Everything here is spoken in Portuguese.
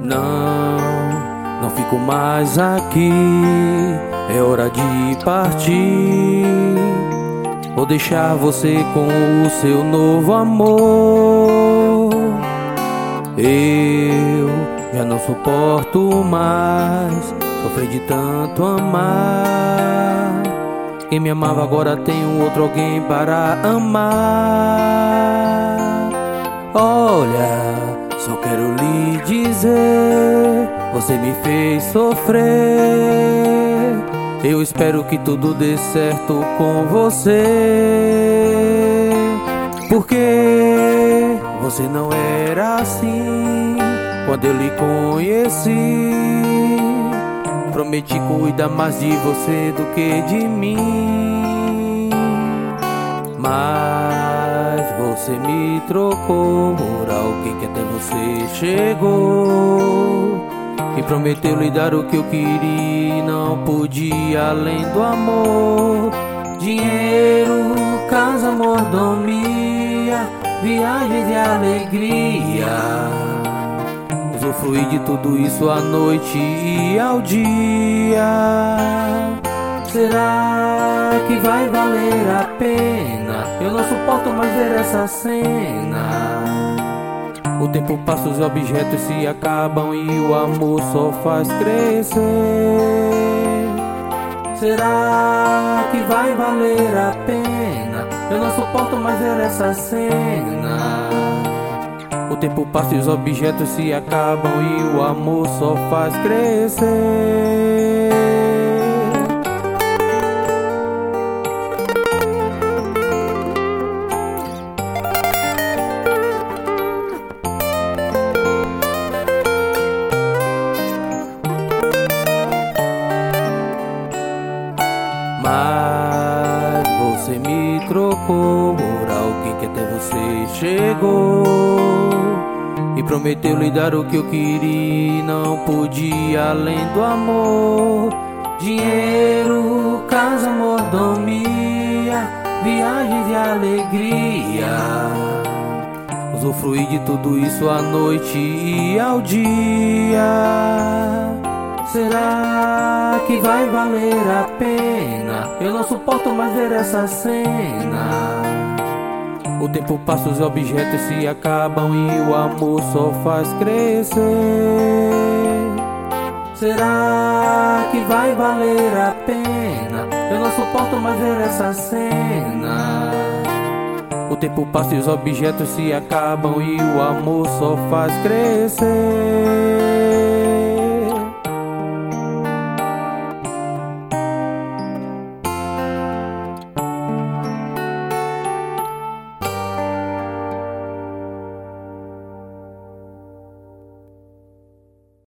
Não fico mais aqui, é hora de partir. Vou deixar você com o seu novo amor. Eu já não suporto mais sofrer de tanto amar. Quem me amava agora tem um outro alguém para amar. Olha, só quero lhe dizer, você me fez sofrer. Eu espero que tudo dê certo com você, porque você não era assim quando eu lhe conheci. Prometi cuidar mais de você do que de mim, mas você me trocou por alguém que até você chegou e prometeu lhe dar o que eu queria e não podia além do amor. Dinheiro, casa, mordomia, viagens de alegria. Usufruí de tudo isso à noite e ao dia. Será que vai valer a pena? Eu não suporto mais ver essa cena. O tempo passa, os objetos se acabam e o amor só faz crescer. Será que vai valer a pena? Eu não suporto mais ver essa cena. O tempo passa e os objetos se acabam e o amor só faz crescer. Mas você me trocou por alguém que até você chegou e prometeu lhe dar o que eu queria e não podia além do amor. Dinheiro, casa, mordomia, viagens de alegria. Usufruí de tudo isso à noite e ao dia. Será que vai valer a pena? Eu não suporto mais ver essa cena. O tempo passa, os objetos se acabam e o amor só faz crescer. Será que vai valer a pena? Eu não suporto mais ver essa cena. O tempo passa e os objetos se acabam e o amor só faz crescer.